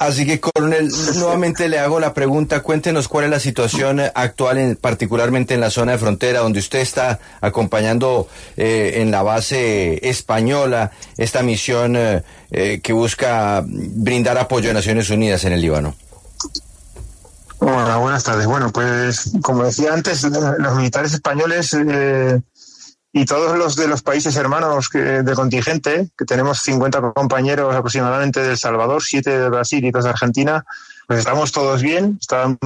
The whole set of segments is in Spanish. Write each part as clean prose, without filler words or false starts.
Así que, coronel, nuevamente le hago la pregunta, cuéntenos cuál es la situación actual, particularmente en la zona de frontera, donde usted está acompañando en la base española esta misión que busca brindar apoyo a Naciones Unidas en el Líbano. Hola, buenas tardes. Bueno, pues como decía antes, los militares españoles y todos los de los países hermanos de contingente, que tenemos 50 compañeros aproximadamente de El Salvador, 7 de Brasil y 2 de Argentina, pues estamos todos bien.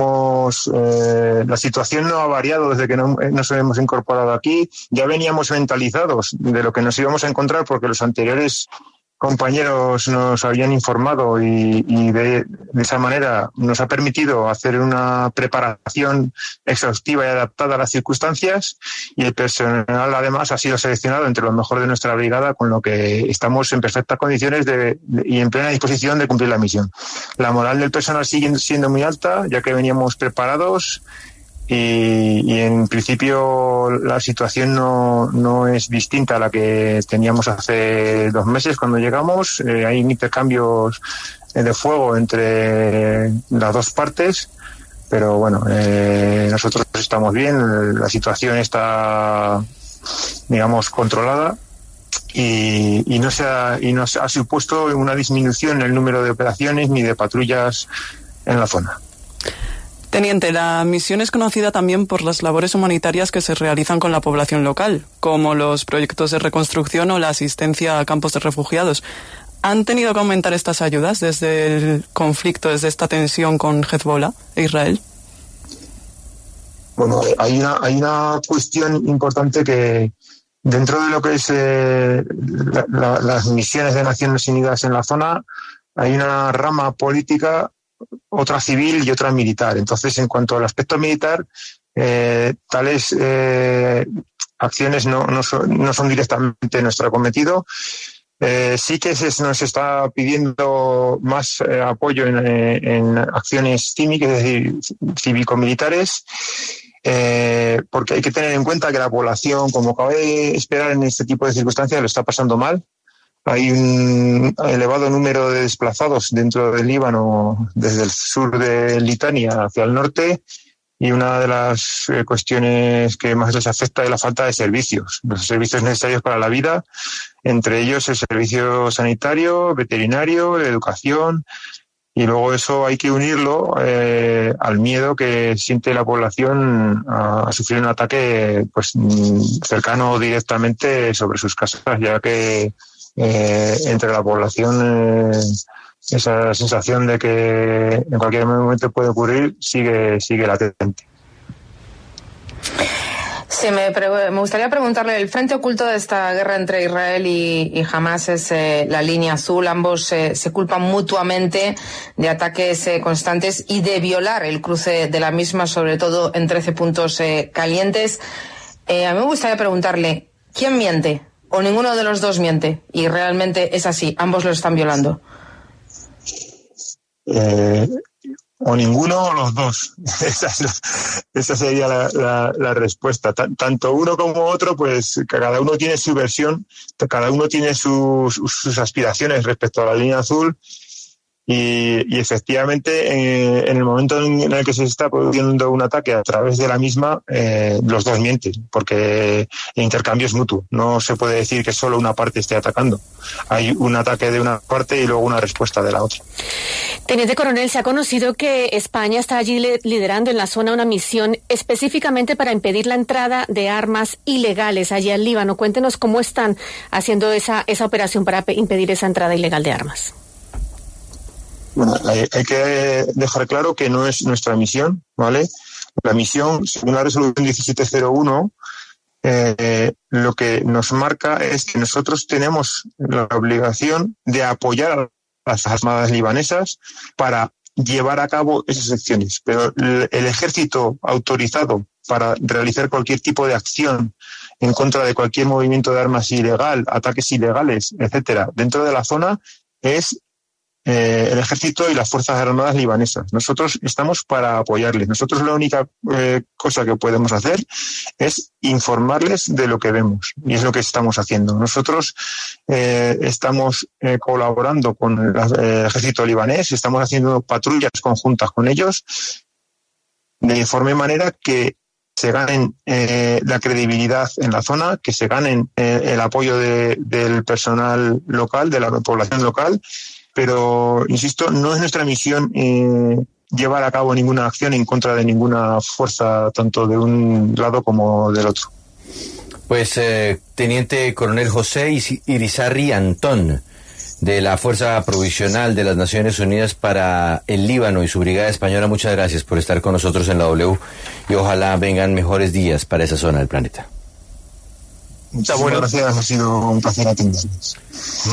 La situación no ha variado desde que nos hemos incorporado aquí. Ya veníamos mentalizados de lo que nos íbamos a encontrar porque los anteriores compañeros nos habían informado y de esa manera nos ha permitido hacer una preparación exhaustiva y adaptada a las circunstancias, y el personal además ha sido seleccionado entre lo mejor de nuestra brigada, con lo que estamos en perfectas condiciones y en plena disposición de cumplir la misión. La moral del personal sigue siendo muy alta, ya que veníamos preparados. Y en principio la situación no es distinta a la que teníamos hace 2 meses cuando llegamos. Hay intercambios de fuego entre las dos partes, pero bueno, nosotros estamos bien, la situación está, digamos, controlada y no ha supuesto una disminución en el número de operaciones ni de patrullas en la zona. Teniente, la misión es conocida también por las labores humanitarias que se realizan con la población local, como los proyectos de reconstrucción o la asistencia a campos de refugiados. ¿Han tenido que aumentar estas ayudas desde el conflicto, desde esta tensión con Hezbollah e Israel? Bueno, hay una cuestión importante que dentro de lo que es las misiones de Naciones Unidas en la zona, hay una rama política, otra civil y otra militar. Entonces, en cuanto al aspecto militar, tales acciones no son directamente nuestro cometido. Sí que nos está pidiendo más apoyo en acciones cívicas, es decir, cívico-militares, porque hay que tener en cuenta que la población, como cabe esperar en este tipo de circunstancias, lo está pasando mal. Hay un elevado número de desplazados dentro del Líbano, desde el sur de Litania hacia el norte, y una de las cuestiones que más les afecta es la falta de servicios, los servicios necesarios para la vida, entre ellos el servicio sanitario, veterinario, educación, y luego eso hay que unirlo al miedo que siente la población a sufrir un ataque pues cercano directamente sobre sus casas, ya que entre la población esa sensación de que en cualquier momento puede ocurrir sigue latente. Sí, me gustaría preguntarle, el frente oculto de esta guerra entre Israel y Hamás es la línea azul. Ambos se culpan mutuamente de ataques constantes y de violar el cruce de la misma, sobre todo en 13 puntos calientes. A mí me gustaría preguntarle, ¿quién miente? ¿O ninguno de los dos miente? Y realmente es así, ambos lo están violando. O ninguno o los dos. Esa sería la respuesta. Tanto uno como otro, pues cada uno tiene su versión, cada uno tiene sus aspiraciones respecto a la línea azul. Y efectivamente, en el momento en el que se está produciendo un ataque a través de la misma, los dos mienten, porque el intercambio es mutuo. No se puede decir que solo una parte esté atacando. Hay un ataque de una parte y luego una respuesta de la otra. Teniente Coronel, se ha conocido que España está allí liderando en la zona una misión específicamente para impedir la entrada de armas ilegales allí al Líbano. Cuéntenos cómo están haciendo esa operación para impedir esa entrada ilegal de armas. Bueno, hay que dejar claro que no es nuestra misión, ¿vale? La misión, según la resolución 1701, lo que nos marca es que nosotros tenemos la obligación de apoyar a las armadas libanesas para llevar a cabo esas acciones. Pero el ejército autorizado para realizar cualquier tipo de acción en contra de cualquier movimiento de armas ilegal, ataques ilegales, etcétera, dentro de la zona es el ejército y las Fuerzas Armadas libanesas. Nosotros estamos para apoyarles. Nosotros la única cosa que podemos hacer es informarles de lo que vemos, y es lo que estamos haciendo. Nosotros estamos colaborando con el ejército libanés, estamos haciendo patrullas conjuntas con ellos, de forma y manera que se ganen la credibilidad en la zona, que se ganen el apoyo del personal local, de la población local, pero, insisto, no es nuestra misión llevar a cabo ninguna acción en contra de ninguna fuerza, tanto de un lado como del otro. Pues, Teniente Coronel José Irizarry Antón, de la Fuerza Provisional de las Naciones Unidas para el Líbano y su Brigada Española, muchas gracias por estar con nosotros en la W, y ojalá vengan mejores días para esa zona del planeta. Muchas gracias, ha sido un placer atenderles.